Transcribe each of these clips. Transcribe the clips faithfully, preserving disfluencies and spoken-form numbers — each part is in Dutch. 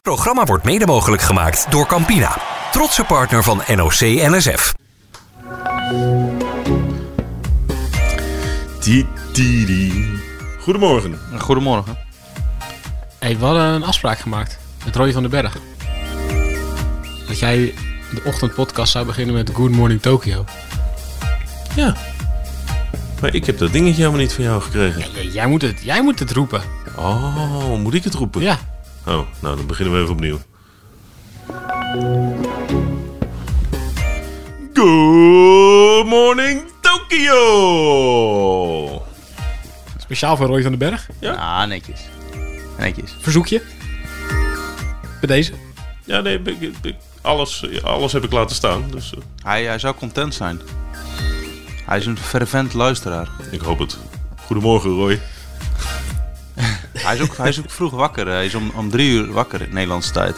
Het programma wordt mede mogelijk gemaakt door Campina, trotse partner van N O C N S F. Goedemorgen. Goedemorgen. Hey, we hadden een afspraak gemaakt met Roy van den Berg. Dat jij de ochtendpodcast zou beginnen met Good Morning Tokyo. Ja. Maar ik heb dat dingetje helemaal niet van jou gekregen. Ja, jij, jij, moet het, jij moet het roepen. Oh, moet ik het roepen? Ja. Oh, nou dan beginnen we even opnieuw. Good Morning Tokyo! Speciaal voor Roy van den Berg. Ja, Ah, netjes. Netjes. Verzoekje. Bij deze. Ja, nee, ik, ik, ik- alles, alles heb ik laten staan. Dus uh, Hij, hij zou content zijn. Hij is een fervent luisteraar. ik hoop het. Goedemorgen, Roy. Hij is ook, hij is ook vroeg wakker. Hij is om, om drie uur wakker in Nederlandse tijd.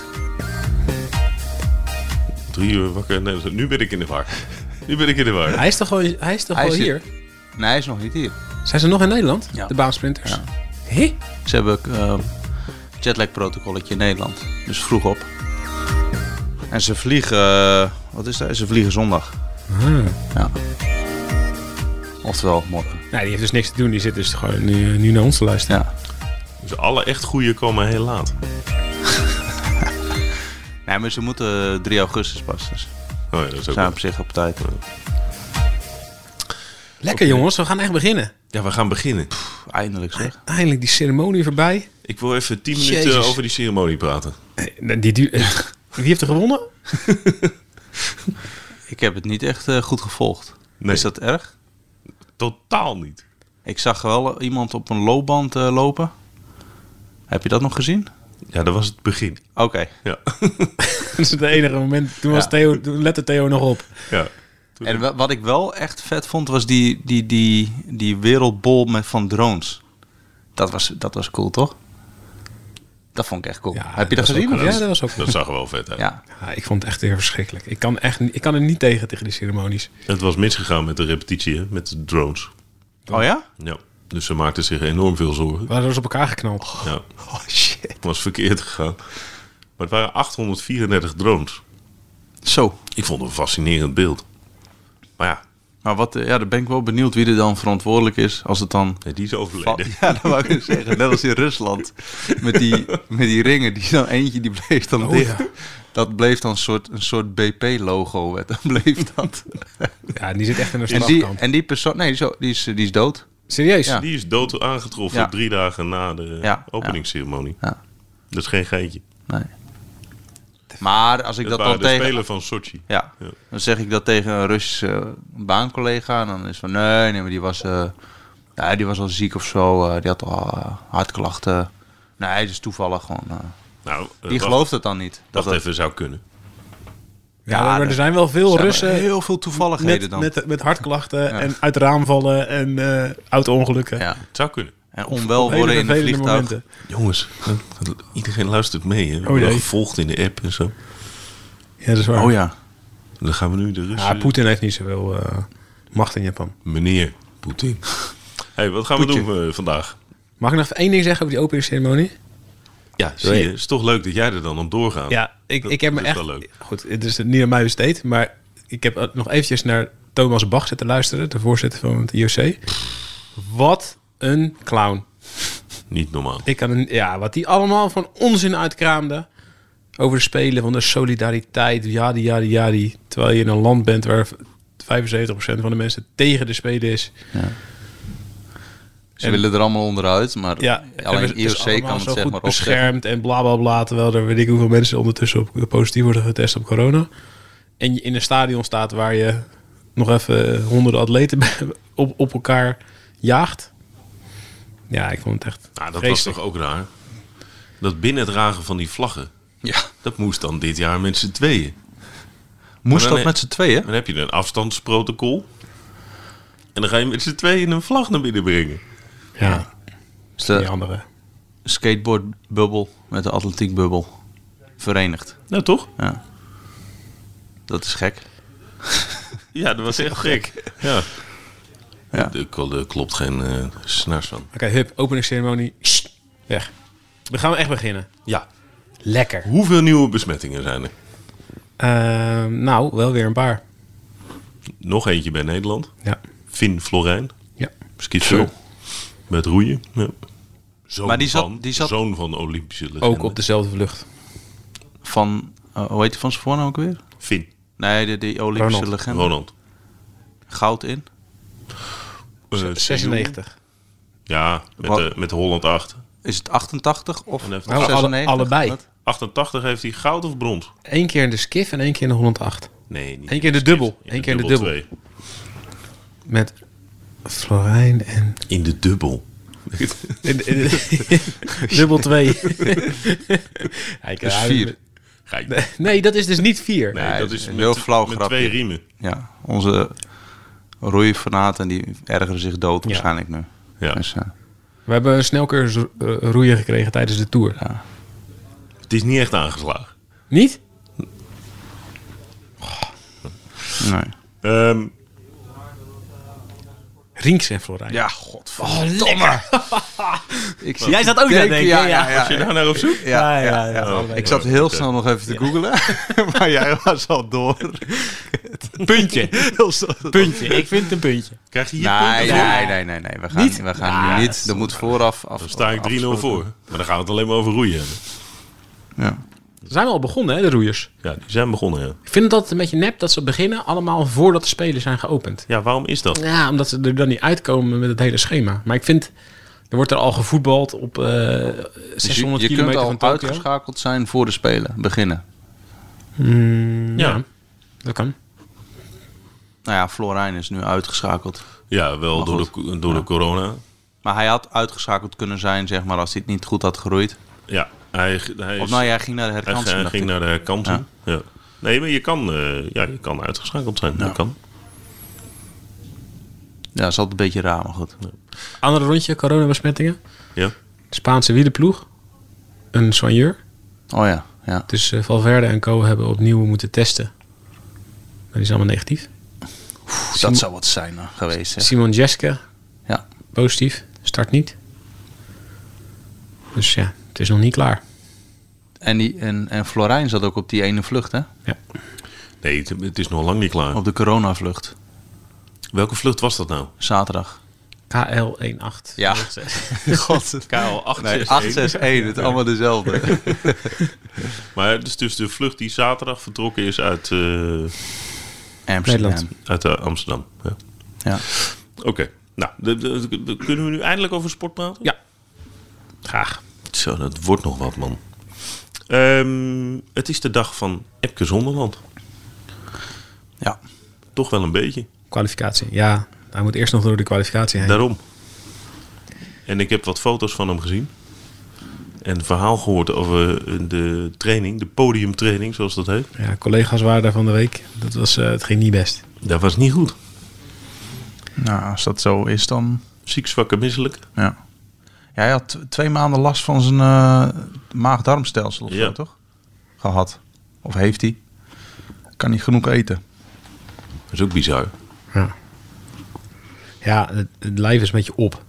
Drie uur wakker. Nee, nu ben ik in de war. Nu ben ik in de war. Hij is toch gewoon, hij is toch Hij gewoon zit- hier? Nee, hij is nog niet hier. Zijn ze nog in Nederland? Ja. De baansprinters? Ja. Hé? Ze hebben uh, jetlag protocolletje in Nederland. Dus vroeg op. En ze vliegen... Uh, wat is dat? Ze vliegen zondag. Ah. Ja. Oftewel morgen. Nou, die heeft dus niks te doen. Die zit dus gewoon nu, nu naar ons te luisteren. Ja. Dus alle echt goede komen heel laat. Nee, maar ze moeten drie augustus pas. Dus Oh ja, dat is ze ook zijn wel. op zich op tijd. Lekker jongens, we gaan echt beginnen. Ja, we gaan beginnen. Pff, eindelijk zeg. Eindelijk die ceremonie voorbij. Ik wil even tien minuten Jezus. over die ceremonie praten. Eh, Die, duur- eh, Wie heeft er gewonnen? Ik heb het niet echt uh, goed gevolgd. Nee. Is dat erg? Totaal niet. Ik zag wel iemand op een loopband uh, lopen. Heb je dat nog gezien? Ja, dat was het begin. Oké. Ja. Dat is het enige moment. Toen, was Ja. Theo, toen lette Theo nog op. ja. Toen- En wa- wat ik wel echt vet vond, was die, die, die, die wereldbol met van drones. Dat was, dat was cool, toch? Dat vond ik echt cool. Ja, Heb je dat dat was gezien? ook- of ja, niet? dat was ook Dat zag er wel vet uit. Ja. Ja, ik vond het echt weer verschrikkelijk. Ik kan, echt, niet- ik kan er niet tegen, tegen die ceremonies. Het was misgegaan met de repetitie, hè, met de drones. Oh ja? Ja. Dus ze maakten zich enorm veel zorgen. We waren dus op elkaar geknald. Ja, Oh shit. het was verkeerd gegaan. Maar het waren achthonderdvierendertig drones. Zo. Ik vond het een fascinerend beeld. Maar ja, Maar wat, uh, ja, dan ben ik wel benieuwd wie er dan verantwoordelijk is als het dan... nee, die is Va- overleden. Ja, dat wou ik dus zeggen. Net als in Rusland. Met die, met die ringen. Die dan eentje die bleef dan Oh, dicht. ja. Dat bleef dan een soort, een soort B P-logo. Dan bleef dat. Ja, die zit echt in een En die, strafkamp. en die persoon... Nee, die is, zo- die is, die is dood. Serieus? Ja. Die is dood aangetroffen Ja. drie dagen na de Ja, openingsceremonie. Ja. Dat is geen geintje. Nee. Maar als ik Dat dat waren dan de tegen... spelen van Sochi. Ja, Ja. dan zeg ik dat tegen een Russische baancollega. En dan is van, nee, nee, maar die was, uh, ja, die was al ziek of zo. Uh, die had al uh, hartklachten. Nee, het is toevallig gewoon. Uh, Nou, uh, die wacht- gelooft het dan niet. Dat Wacht het, even, zou kunnen. Ja, Ja, maar er er- zijn wel veel zijn Russen heel veel toevalligheden met, dan. met, met hartklachten en uit het raam vallen en uh, auto-ongelukken. ja. Het zou kunnen. En Op onwel hele worden in een vervelende vliegtuig. momenten. Jongens, uh, iedereen luistert mee. Hè? We Oh, worden jee. gevolgd in de app en zo. Ja, dat is waar. Oh ja. Dan gaan we nu de Russen... Ja, Poetin heeft niet zoveel uh, macht in Japan. Meneer Poetin. Hey, wat gaan we Poetje. doen uh, vandaag? Mag ik nog even één ding zeggen over die openingsceremonie? Ja, zie je. Het is toch leuk dat jij er dan op doorgaat. Ja, ik, Dat- ik heb me dat is echt... wel leuk. Goed, het is niet aan mij besteed, maar ik heb nog eventjes naar Thomas Bach zitten luisteren, de voorzitter van het I O C. Wat een clown. Niet normaal. Ik kan een, ja, wat die allemaal van onzin uitkraamde over de Spelen, van de solidariteit, jadi, jadi, jadi. Terwijl je in een land bent waar vijfenzeventig procent van de mensen tegen de Spelen is. Ze En- willen er allemaal onderuit, maar Ja, alleen hebben ze- I O dus C allemaal kan het zo zeg goed maar opzeggen. beschermd en bla bla bla. Terwijl er weet ik hoeveel mensen ondertussen op positief worden getest op corona. En je in een stadion staat waar je nog even honderden atleten op, op elkaar jaagt. Ja, ik vond het echt Nou, dat vreselijk. was toch ook raar? Dat binnendragen van die vlaggen, Ja. dat moest dan dit jaar met z'n tweeën. Moest Maar dan dat met z'n tweeën? Dan heb je een afstandsprotocol. En dan ga je met z'n tweeën een vlag naar binnen brengen. Ja, Is die de andere. skateboardbubbel met de atletiekbubbel verenigd. Nou, toch? Ja. Dat is gek. Ja, dat was echt gek. Ja. Ja. Er kl- er klopt geen uh, snars van. Oké, hup, openingsceremonie. Sst, weg. We gaan echt beginnen. Ja. Lekker. Hoeveel nieuwe besmettingen zijn er? Uh, nou, wel weer een paar. Nog eentje bij Nederland. Ja. Finn Florijn. Ja. Skietser. Met roeien. Ja. Zoon, Maar die zat- van, die zat- zoon van de Olympische legende. Ook op dezelfde vlucht. Van, uh, hoe heet hij van zijn voornaam ook weer? Finn. Nee, de, die Olympische Ronald. legende. Ronald. Goud in. Uh, zesennegentig. Ja, met Wat? de, met de Holland acht. Is het achtentachtig of En heeft- Nou, alle- zesennegentig? allebei. Wat? achtentachtig heeft hij goud of brons? Eén keer in de skiff en één keer in de honderd Nee, niet. Eén keer de dubbel. Eén keer in de dubbel. twee. Met Florijn en... In de dubbel. in de- in de- dubbel twee. Kijk, Dus ja, vier. Ga ik- Nee, dat is dus niet vier. Nee, Nee, dat het is is een met, heel flauw met grapje. twee riemen. Ja, onze roeifanaten die ergeren zich dood Ja. waarschijnlijk nu. Ja. Dus, uh, We hebben een snelcursus uh, roeien gekregen tijdens de Tour. ja. Het is niet echt aangeslagen. Niet? Nee. Ehm, Rinks en Florijn. Ja, god. Oh, lekker. Ik Jij zat ook daar, denk ik, Ja, hè? ja, ja. was je daar naar op zoek? Ja, Ja, ja, ja, ja. ja, allebei. Ik zat heel snel nog even te googlen, maar jij was al door. Puntje. Heel snel. Puntje. Ik vind het een puntje. Krijg je hier Nee, punten voor? nee, nee, nee, nee. We gaan Niet? niet. We gaan Ja, nu dat is niet. Er moet vooraf af. Dan sta ik drie nul afgesproken. voor. Maar dan gaan we het alleen maar over roeien hebben. Ja. Ze zijn al begonnen, hè, de roeiers. Ja, die zijn begonnen, ja. Ik vind het altijd een beetje nep dat ze beginnen allemaal voordat de Spelen zijn geopend. Ja, waarom is dat? Ja, omdat ze er dan niet uitkomen met het hele schema. Maar ik vind, er wordt er al gevoetbald op uh, Dus je, zeshonderd je kunt kilometer al van Tokio. uitgeschakeld zijn voor de Spelen. Beginnen. Mm, ja. Ja. dat kan. Nou ja, Florijn is nu uitgeschakeld. Ja, wel Maar door, goed. de, door de corona. Maar hij had uitgeschakeld kunnen zijn, zeg maar, als hij het niet goed had geroeid. Ja, hij, hij, is, Of nou ja, hij ging naar de hij, herkansing. hij dacht ging ik. naar de herkansing. Ja. Nee, maar je kan, uh, ja, je kan uitgeschakeld zijn. Ja. Dat kan. Ja, dat is altijd een beetje raar, maar goed. Andere rondje coronabesmettingen. Ja. Spaanse wielerploeg. Een soigneur. Oh ja, ja. Dus uh, Valverde en co hebben opnieuw moeten testen. Maar die is allemaal negatief. Oeh, dat zou wat zijn uh, geweest. Hè. Simon Jeske, Ja. positief. Start niet. Dus ja, het is nog niet klaar. En, die, en, en Florijn zat ook op die ene vlucht, hè? Ja. Nee, het, het is nog lang niet klaar. Op de coronavlucht. Welke vlucht was dat nou? Zaterdag. K L achttien. Ja. God. K L acht Nee, acht zes een. Het is allemaal dezelfde. Maar het is dus de vlucht die zaterdag vertrokken is uit, uh, Amsterdam. Nederland. uit uh, Amsterdam. Ja. Ja. Oké. Okay. Nou, de, de, de, de- kunnen we nu eindelijk over sport praten? Ja. Graag. Zo, dat wordt nog wat, man. Ehm, het is de dag van Epke Zonderland. Ja. Toch wel een beetje. Kwalificatie. Ja, hij moet eerst nog door de kwalificatie heen. Daarom. En ik heb wat foto's van hem gezien. En een verhaal gehoord over de training, de podiumtraining, zoals dat heet. Ja, collega's waren daar van de week. Dat was, uh, het ging niet best. Dat was niet goed. Nou, als dat zo is, dan... Ziek, zwak en misselijk. Ja. Ja, hij had t- twee maanden last van zijn uh, maag-darmstelsel of Ja. zo, toch? Gehad. Of heeft hij. Kan niet genoeg eten. Dat is ook bizar. Ja, ja het, het lijf is een beetje op.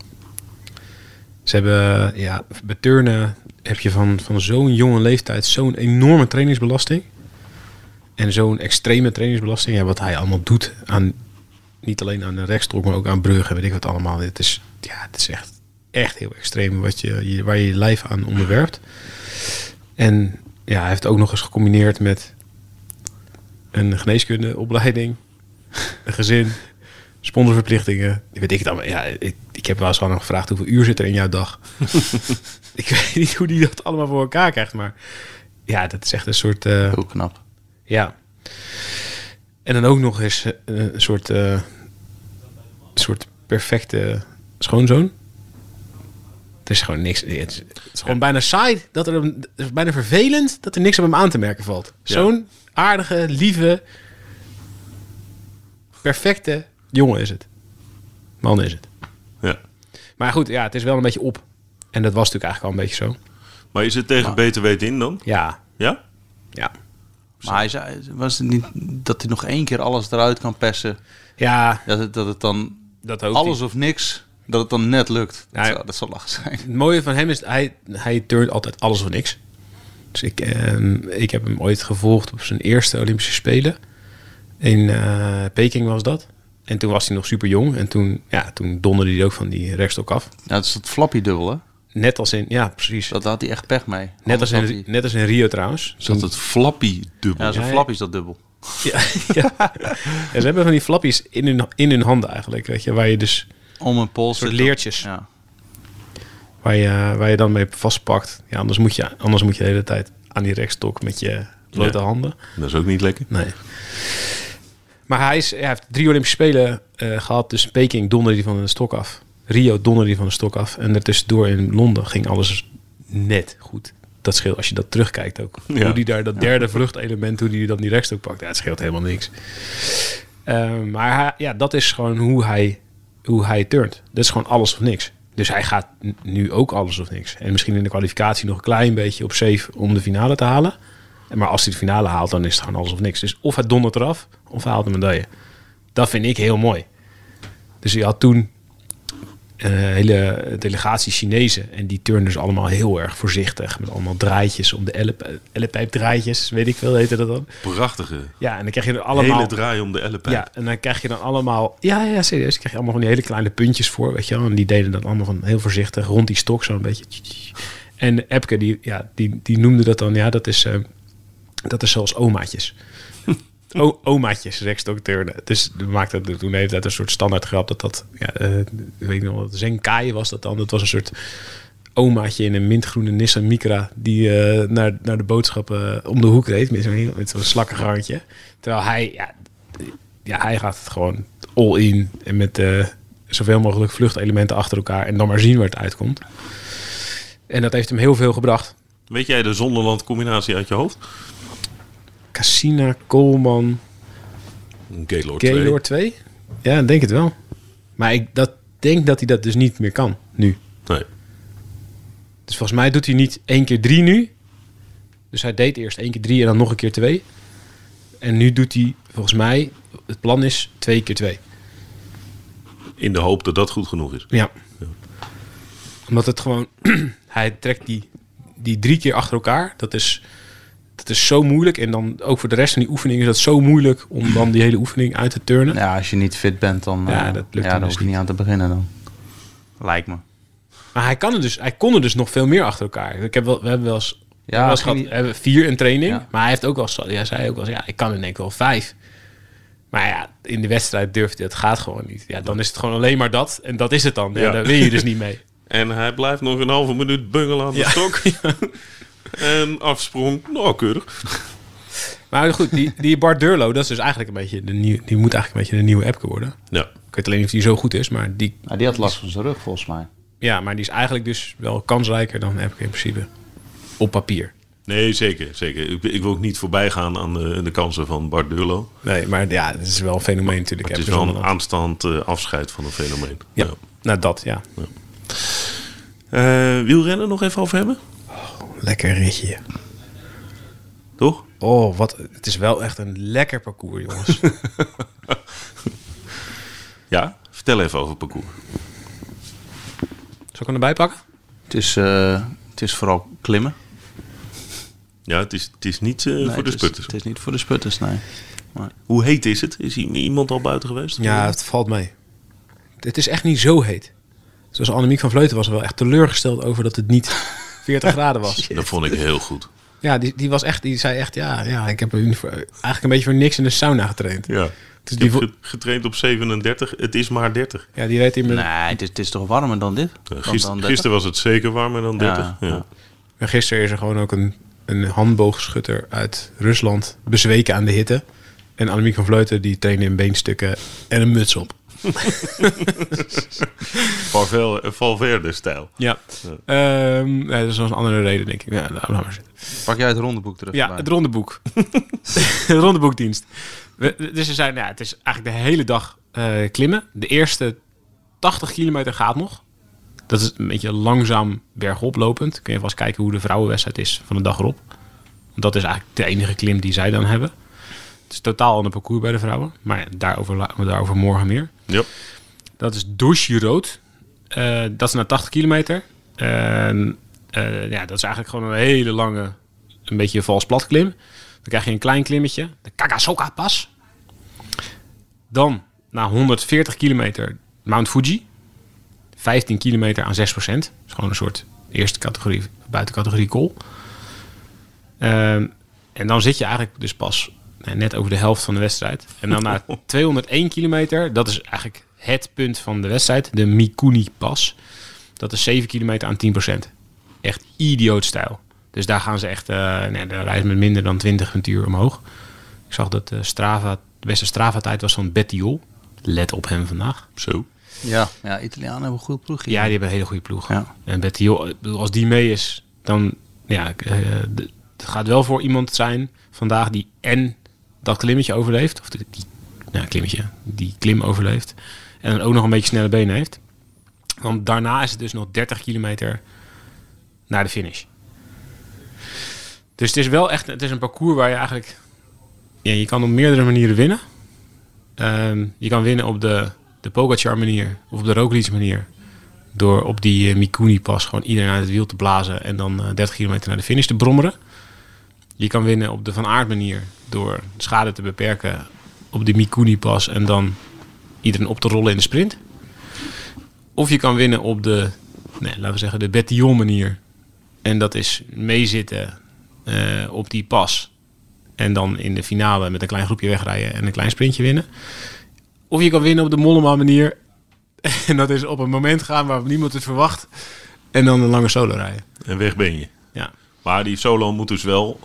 Ze hebben, ja, bij turnen heb je van, van zo'n jonge leeftijd zo'n enorme trainingsbelasting. En zo'n extreme trainingsbelasting. Ja, wat hij allemaal doet aan, niet alleen aan de rekstok, maar ook aan bruggen, weet ik wat allemaal. Het is, ja, het is echt, echt heel extreem wat je, je, waar je je lijf aan onderwerpt. En ja, hij heeft het ook nog eens gecombineerd met een geneeskundeopleiding, een gezin, sponsorverplichtingen. Weet ik het allemaal. Ja, ik, ik heb wel eens gewoon gevraagd hoeveel uur zit er in jouw dag. Ik weet niet hoe die dat allemaal voor elkaar krijgt, maar ja, dat is echt een soort. Uh, Heel knap. ja. En dan ook nog eens uh, een soort, uh, een soort perfecte schoonzoon. Het is gewoon niks. Het is, het is gewoon bijna saai dat er een, het is bijna vervelend dat er niks op hem aan te merken valt. Ja. Zo'n aardige, lieve, perfecte jongen is het. Man is het. Ja. Maar goed, ja, het is wel een beetje op. En dat was natuurlijk eigenlijk al een beetje zo. Maar is het tegen Maar- beter weten in dan? Ja, Ja? ja. Maar hij zei, was het niet dat hij nog één keer alles eruit kan persen? Ja, Dat het, dat het dan dat hoopt alles hij. of niks, dat het dan net lukt. Dat, Ja, zou, dat zal lachen zijn. Het mooie van hem is, hij, hij turnt altijd alles of niks. Dus ik, uh, ik heb hem ooit gevolgd op zijn eerste Olympische Spelen. In uh, Peking was dat. En toen was hij nog super jong. En toen, ja, toen donderde hij ook van die rekstok af. Ja, dat is dat flappy dubbel, hè? Net als in, ja, precies. Dat had hij echt pech mee. Net als, in, hij... net als in Rio trouwens. Is dat het flappy dubbel? Ja, zo'n Ja, flappy is dat dubbel. Ja, ja. ja, ze hebben van die flappies in hun, in hun handen eigenlijk. Weet je, waar je dus Om een pols soort zit. leertjes. Ja. Waar je, waar je dan mee vastpakt. Ja, anders moet je, anders moet je de hele tijd aan die rekstok met je blote Ja. handen. Dat is ook niet lekker. Nee. Maar hij, is, hij heeft drie Olympische Spelen uh, gehad. Dus Peking donderde hij van de stok af. Rio donderde hij van de stok af. En ertussendoor in Londen ging alles net goed. Dat scheelt als je dat terugkijkt ook. Ja. Hoe die daar dat derde vluchtelement, hoe die dan die rekstok pakt. Ja, het scheelt helemaal niks. Uh, maar hij, ja, dat is gewoon hoe hij, hoe hij turnt. Dat is gewoon alles of niks. Dus hij gaat n- nu ook alles of niks. En misschien in de kwalificatie nog een klein beetje op safe om de finale te halen. Maar als hij de finale haalt, dan is het gewoon alles of niks. Dus of hij dondert eraf, of hij haalt een medaille. Dat vind ik heel mooi. Dus je had toen een hele delegatie Chinezen. En die turnden dus allemaal heel erg voorzichtig. Met allemaal draadjes om de elle- ellepijpdraadjes. Weet ik veel, heette dat dan. Prachtige. Ja, en dan krijg je er allemaal... Hele draai om de ellepijp. Ja, en dan krijg je dan allemaal... Ja, ja, serieus. Dan krijg je allemaal van die hele kleine puntjes voor, weet je wel. En die deden dat allemaal van heel voorzichtig rond die stok zo'n beetje. En Epke, die, ja, die, die noemde dat dan... Ja, dat is, uh, dat is zoals omaatjes. O, omaatjes, rekstokturnen. Dus we maakten toen de hele tijd een soort standaard grap dat dat... Ja, uh, ik weet niet nog, Zenkai was dat dan. Dat was een soort omaatje in een mintgroene Nissan Micra... die uh, naar, naar de boodschappen uh, om de hoek reed met zo'n, met zo'n slakkig handje. Terwijl hij... Ja, ja, hij gaat het gewoon all in en met uh, zoveel mogelijk vluchtelementen achter elkaar en dan maar zien waar het uitkomt. En dat heeft hem heel veel gebracht. Weet jij de Zonderland combinatie uit je hoofd? Cassina, Coleman, Gaylord Gaylord twee? Ja, ik denk het wel. Maar ik dat, denk dat hij dat dus niet meer kan nu. Nee. Dus volgens mij doet hij niet één keer drie nu. Dus hij deed eerst één keer drie en dan nog een keer twee. En nu doet hij volgens mij, het plan is twee keer twee. In de hoop dat dat goed genoeg is. Ja. ja. Omdat het gewoon... hij trekt die, die drie keer achter elkaar. Dat is, dat is zo moeilijk. En dan ook voor de rest van die oefening is dat zo moeilijk... om dan die hele oefening uit te turnen. Ja, als je niet fit bent, dan, ja, uh, dat lukt ja, dan dan dus hoef je niet aan te beginnen dan. Lijkt me. Maar hij, kan er dus, hij kon er dus nog veel meer achter elkaar. Ik heb wel, we hebben wel eens... Ja, we hebben, gehad, niet... we hebben vier in training. Ja. Maar hij heeft ook wel eens... Hij zei ook wel eens, ja, ik kan er denk ik wel vijf. Maar ja, in de wedstrijd durft hij, dat gaat gewoon niet. Ja, dan is het gewoon alleen maar dat. En dat is het dan. Ja, ja. Daar wil je dus niet mee. En hij blijft nog een halve minuut bungelen aan de ja. stok. Ja. En afsprong, nou keurig. Maar goed, die, die Bart Durlo, dat is dus eigenlijk een beetje de nieuwe, die moet eigenlijk een beetje de nieuwe Epke worden. Ja. Ik weet alleen niet of die zo goed is, maar die... Nou, die had last van zijn rug, volgens mij. Ja, maar die is eigenlijk dus wel kansrijker dan Epke in principe. Op papier. Nee, zeker. zeker. Ik, ik wil ook niet voorbij gaan aan de, de kansen van Bart Durlo. Nee, maar ja, het is wel een fenomeen natuurlijk. Het is wel een aanstaand uh, afscheid van een fenomeen. Ja, ja. Nou dat, ja. ja. Uh, wielrennen nog even over hebben? Oh, lekker ritje. Toch? Oh, wat, het is wel echt een lekker parcours, jongens. Ja, vertel even over het parcours. Zal ik hem erbij pakken? Het is, uh, het is vooral klimmen. Ja, het is, het is niet uh, nee, voor de het sputters. Is, het is niet voor de sputters, nee. Maar... Hoe heet is het? Is iemand al buiten geweest? Ja, het valt mee. Het is echt niet zo heet. Zoals Annemiek van Vleuten was wel echt teleurgesteld over dat het niet veertig graden was. Dat vond ik heel goed. Ja, die, die was echt, die zei echt, ja, ja ik heb eigenlijk een beetje voor niks in de sauna getraind. Ja. Dus ik die heb vo- getraind op zevenendertig, het is maar dertig. Ja, die reed in met... Nee, het is, het is toch warmer dan dit? Ja, gister, dan gisteren was het zeker warmer dan dertig. Ja, ja. En gisteren is er gewoon ook een, een handboogschutter uit Rusland bezweken aan de hitte. En Annemiek van Vleuten die trainde in beenstukken en een muts op. Valverde-stijl. Ja. ja. Um, nee, dat is wel een andere reden, denk ik. Ja, nou, nou maar zitten. Pak jij het rondeboek terug? Ja, bij. het rondeboek. De rondeboekdienst. We, dus we zijn, ja, het is eigenlijk de hele dag uh, klimmen. De eerste tachtig kilometer gaat nog. Dat is een beetje langzaam bergop lopend. Kun je vast kijken hoe de vrouwenwedstrijd is van de dag erop. Want dat is eigenlijk de enige klim die zij dan hebben. Het is totaal ander parcours bij de vrouwen. Maar daarover, daarover morgen meer. Yep. Dat is Douche-Rood. Uh, dat is na tachtig kilometer. Uh, uh, ja, dat is eigenlijk gewoon een hele lange een beetje een vals plat klim. Dan krijg je een klein klimmetje, de Kagasoka-pas. Dan, na honderdveertig kilometer, Mount Fuji. vijftien kilometer aan zes procent. Dat is gewoon een soort eerste categorie, buitencategorie kool. Um, en dan zit je eigenlijk dus pas nee, net over de helft van de wedstrijd. En dan na tweehonderdéén kilometer, dat is eigenlijk het punt van de wedstrijd, de Mikuni-pas. Dat is zeven kilometer aan tien procent. Echt idioot stijl. Dus daar gaan ze echt, uh, nee, daar rijden met minder dan twintig uur omhoog. Ik zag dat uh, Strava, de beste Strava-tijd was van Bettiol. Let op hem vandaag. Zo. Ja, ja, Italianen hebben een goede ploeg hier. Ja, die hebben een hele goede ploeg. Ja. En Bettiol, als die mee is, dan ja, uh, de, het gaat wel voor iemand zijn vandaag die en dat klimmetje overleeft. Of die, die nou, klimmetje, die klim overleeft. En dan ook nog een beetje snelle benen heeft. Want daarna is het dus nog dertig kilometer naar de finish. Dus het is wel echt, het is een parcours waar je eigenlijk, ja, je kan op meerdere manieren winnen. Um, je kan winnen op de, de Pogacar manier of op de Roglic manier. Door op die uh, Mikuni-pas gewoon iedereen uit het wiel te blazen en dan uh, dertig kilometer naar de finish te brommeren. Je kan winnen op de Van Aert manier door schade te beperken op de Mikuni-pas en dan iedereen op te rollen in de sprint. Of je kan winnen op de, nee, laten we zeggen, de Bettiol manier. En dat is meezitten uh, op die pas. En dan in de finale met een klein groepje wegrijden en een klein sprintje winnen. Of je kan winnen op de Mollema manier. En dat is op een moment gaan waar niemand het verwacht. En dan een lange solo rijden. En weg ben je. Ja. Maar die solo moet dus wel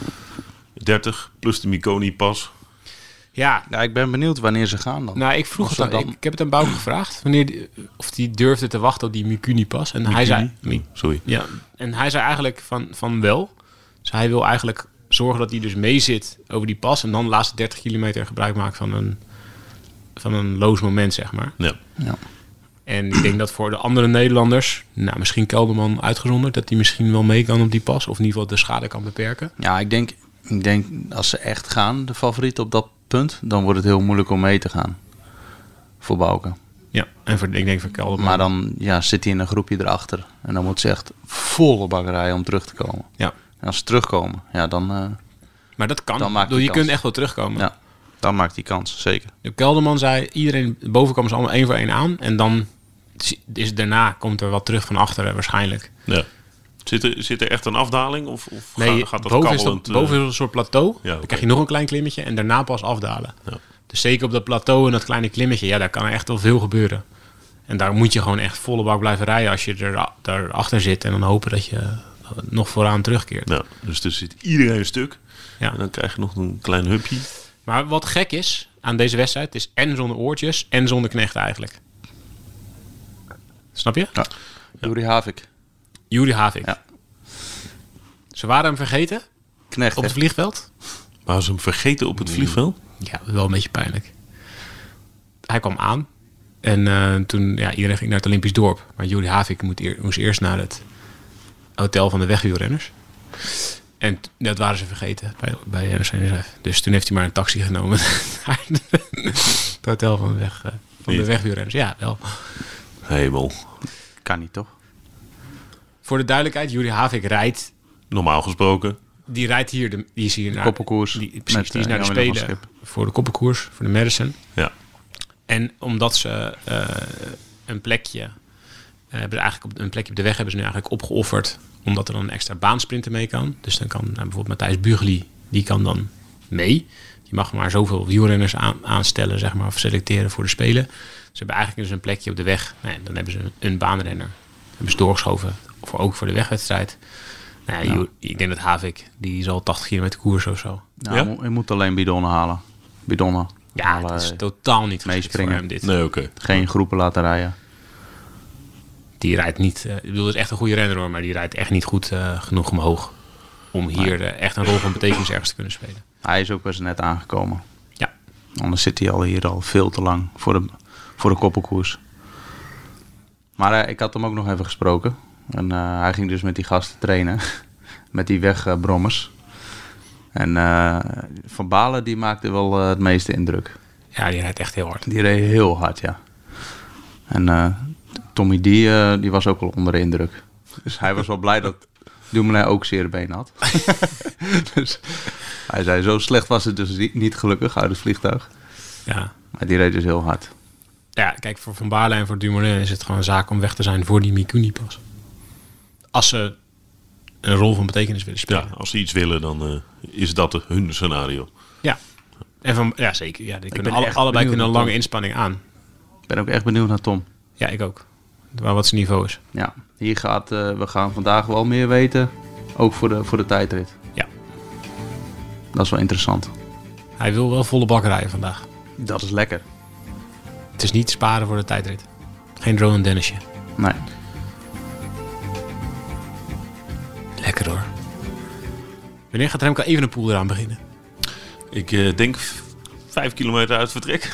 dertig plus de Mikoni-pas. Ja, Ja, ik ben benieuwd wanneer ze gaan dan. nou, ik vroeg Of het ze aan, dan- ik, ik heb het aan Bouke gevraagd. Wanneer die, of hij durfde te wachten op die Mikuni-pas. En hij zei, Mi- Sorry. ja, en hij zei eigenlijk van, van wel. Dus hij wil eigenlijk zorgen dat hij dus mee zit over die pas. En dan de laatste dertig kilometer gebruik maakt van een, van een loos moment, zeg maar. Ja. Ja. En ik denk dat voor de andere Nederlanders, nou, misschien Kelderman uitgezonderd, dat hij misschien wel mee kan op die pas. Of in ieder geval de schade kan beperken. Ja, ik denk, ik denk als ze echt gaan, de favoriet op dat punt, dan wordt het heel moeilijk om mee te gaan. Voor Bouke. Ja, en voor, ik denk voor Kelderman. Maar dan ja, zit hij in een groepje erachter. En dan moet ze echt volle bakkerij om terug te komen. Ja, En als ze terugkomen, ja, dan, uh, maar dat kan. Dan maakt Bedoel, je hij kunt kans. echt wel terugkomen. ja, dan maakt hij kans, zeker. De Kelderman zei, iedereen, boven komen ze allemaal één voor één aan. En dan is daarna komt er wat terug van achteren waarschijnlijk. Ja. Zit er, zit er echt een afdaling? Of, of Nee, ga- gaat dat boven, is dat, kabbelend? eh, boven is een soort plateau. oké. Dan krijg je nog een klein klimmetje en daarna pas afdalen. Ja. Dus zeker op dat plateau en dat kleine klimmetje, ja, daar kan er echt wel veel gebeuren. En daar moet je gewoon echt volle bak blijven rijden als je er, daarachter zit. En dan hopen dat je nog vooraan terugkeert. Ja, dus er zit iedereen stuk. Ja. En dan krijg je nog een klein hupje. Maar wat gek is aan deze wedstrijd, het is en zonder oortjes en zonder knecht eigenlijk. Snap je? Ja. Juri Havik. Juri Havik. Ja. Ze waren hem vergeten Knecht, op hè? het vliegveld. Maar ze hem vergeten op het vliegveld? Ja, wel een beetje pijnlijk. Hij kwam aan. En uh, toen, ja, iedereen ging naar het Olympisch dorp. Maar Juri Havik moet eer, moest eerst naar het hotel van de wegwielrenners. En t- dat waren ze vergeten bij, bij N O C N S F. Dus toen heeft hij maar een taxi genomen naar het hotel van de, weg, uh, van de Niet. wegwielrenners. Ja, wel. Hemel. Kan niet, toch? Voor de duidelijkheid, Juri Havik rijdt. Normaal gesproken. Die rijdt hier, de, die is hier naar, Koppenkoers Die, precies, met, die is uh, naar de Jan-Willem van Spelen Schip. voor de koppenkoers, voor de Madison. Ja. En omdat ze uh, een plekje, uh, hebben ze eigenlijk op een plekje op de weg hebben ze nu eigenlijk opgeofferd, omdat er dan een extra baansprinter mee kan. Dus dan kan nou, bijvoorbeeld Matthijs Bugli, die kan dan mee. Die mag maar zoveel wielrenners aan, aanstellen, zeg maar, of selecteren voor de Spelen. Ze hebben eigenlijk dus een plekje op de weg. Nee, dan hebben ze een, een baanrenner. Hebben ze doorgeschoven, voor, ook voor de wegwedstrijd. Nou ja, Ja. je- ik denk dat Havik, die zal tachtig kilometer koers of zo. Nou, Ja? je moet- je moet alleen bidonnen halen. Bidonnen. Ja, Alle- het is totaal niet geschikt meespringen. voor hem dit. Nee, oké. Geen groepen laten rijden. Die rijdt niet, uh, ik bedoel, dat is echt een goede renner hoor, maar die rijdt echt niet goed uh, genoeg omhoog om hier uh, echt een rol van betekenis ergens te kunnen spelen. Hij is ook pas net aangekomen. Ja, Anders zit hij al hier al veel te lang voor de, voor de koppelkoers. Maar eh, ik had hem ook nog even gesproken. En eh, hij ging dus met die gasten trainen. Met die wegbrommers. En eh, Van Balen die maakte wel eh, het meeste indruk. ja, die rijdt echt heel hard. Die reed heel hard, ja. En eh, Tommy D, eh, die was ook wel onder de indruk. Dus hij was wel blij dat, Dumoulin ook zeer been had. Dus hij zei, zo slecht was het dus niet gelukkig uit het vliegtuig. Ja. Maar die reed dus heel hard. Ja, kijk, voor Van Baarle en voor Dumoulin is het gewoon een zaak om weg te zijn voor die Mikuni-pas. Als ze een rol van betekenis willen spelen. Ja, als ze iets willen, dan uh, is dat hun scenario. Ja, en van, ja zeker. Ja, die kunnen ben alle, echt allebei benieuwd kunnen een naar lange Tom. inspanning aan. Ik ben ook echt benieuwd naar Tom. Ja, ik ook. Waar wat zijn niveau is. Ja, hier gaat, uh, we gaan vandaag wel meer weten. Ook voor de, voor de tijdrit. Ja. Dat is wel interessant. Hij wil wel volle bak rijden vandaag. Dat is lekker. Het is niet sparen voor de tijdrit. Geen Rowan Dennisje. Nee. Lekker hoor. Wanneer gaat Remco Evenepoel eraan beginnen? Ik uh, denk v- vijf kilometer uit vertrek.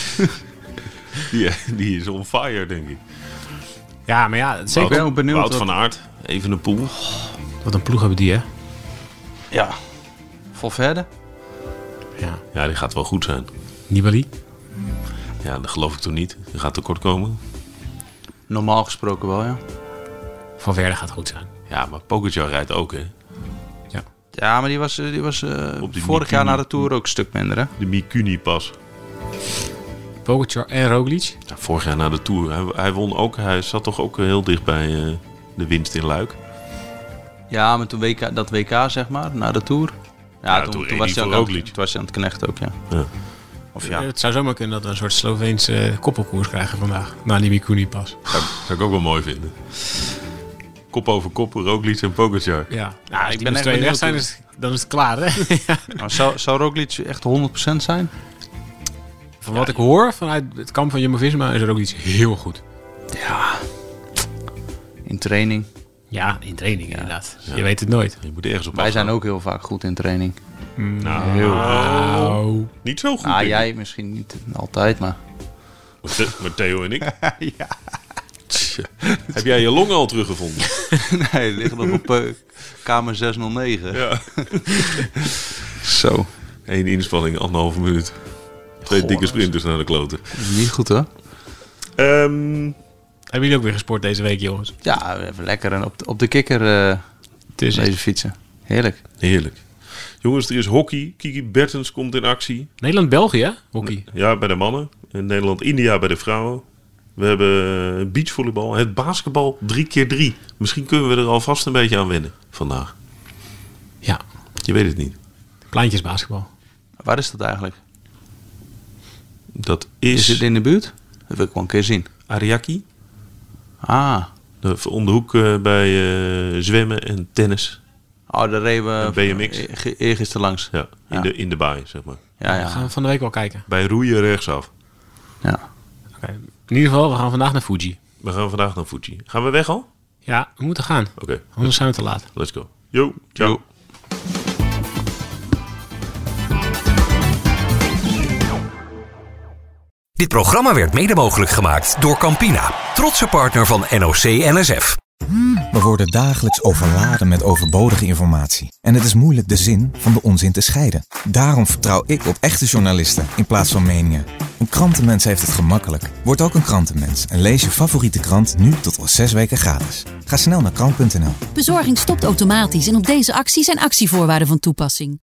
die, die is on fire, denk ik. Ja, maar ja, zeker. Ik ben ook benieuwd. Wout wat- van Aert, Evenepoel. Wat een ploeg hebben die, hè? Ja. Valverde? Ja. Ja, die gaat wel goed zijn. Nibali? Ja, dat geloof ik toch niet. Die gaat tekort komen. Normaal gesproken wel, ja. Van Verde gaat goed zijn. Ja, maar Pogacar rijdt ook, hè. Ja. Ja, maar die was, uh, die was uh, Op die vorig jaar Mikuni- na de Tour ook een stuk minder, hè? De Mikuni-pas. Pogacar en Roglic? Ja, vorig jaar na de Tour. Hij, hij won ook. Hij zat toch ook heel dicht bij uh, de winst in Luik. Ja, met toen W K, dat W K, zeg maar, na de Tour. Ja, Ja, toen, toen toen, reed was hij hij voor aan het- Roglic. toen was hij aan het knechten ook, ja. Ja. Of ja, Het zou zomaar kunnen dat we een soort Sloveense koppelkoers krijgen vandaag. Na die Mikuni-pas. Zou, zou ik ook wel mooi vinden. Kop over kop, Roglic en Pogacar. Ja, nou, als ik die ben met echt twee weg benieuwd zijn, hoe- is, dan is het klaar, hè? Ja. maar zou, zou Roglic echt honderd procent zijn? Van wat ik hoor vanuit het kamp van Jumbo-Visma is Roglic heel goed. Ja. In training. Ja, in training inderdaad. Je weet het nooit. Je moet ergens op Wij afgaan. zijn ook heel vaak goed in training. Nou, Heel Nou, niet zo goed. Ah, denk ik. jij misschien niet altijd, maar... Maar The- maar Theo en ik. Ja. Heb jij je longen al teruggevonden? Nee, die liggen nog op uh, kamer zeshonderdnegen. Ja. Zo. Eén inspanning, anderhalve minuut. Twee Goh, dikke dat is- sprinters naar de kloten. Niet goed, hoor. Ehm, hebben jullie ook weer gesport deze week, jongens? Ja, even lekker en op de, op de kikker uh, is het. deze fietsen. Heerlijk. heerlijk. Jongens, er is hockey. Kiki Bertens komt in actie. Nederland-België, hè? Hockey. Ja, bij de mannen. En Nederland-India bij de vrouwen. We hebben beachvolleybal. Het basketbal drie keer drie. Misschien kunnen we er alvast een beetje aan wennen vandaag. Ja, Je weet het niet. pleintjesbasketbal. Waar is dat eigenlijk? Dat Is is, het in de buurt? Dat wil ik wel een keer zien. Ariake. Ah. De- Om de hoek eh, bij eh, zwemmen en tennis. Oh, daar reden we En B M X. e- ge- eergisteren langs. Ja, in, Ja. De, in de baai, zeg maar. Ja, We gaan ja. van de week wel kijken. Bij roeien rechtsaf. ja. Oké. In ieder geval, we gaan vandaag naar Fuji. We gaan vandaag naar Fuji. Gaan we weg al? Ja, we moeten gaan. Oké, Anders zijn we te laat. let's go. Yo, ciao. Yo. Dit programma werd mede mogelijk gemaakt door Campina, trotse partner van N O C N S F. We worden dagelijks overladen met overbodige informatie. En het is moeilijk de zin van de onzin te scheiden. Daarom vertrouw ik op echte journalisten in plaats van meningen. Een krantenmens heeft het gemakkelijk. Word ook een krantenmens en lees je favoriete krant nu tot al zes weken gratis. Ga snel naar krant punt n l. Bezorging stopt automatisch en op deze actie zijn actievoorwaarden van toepassing.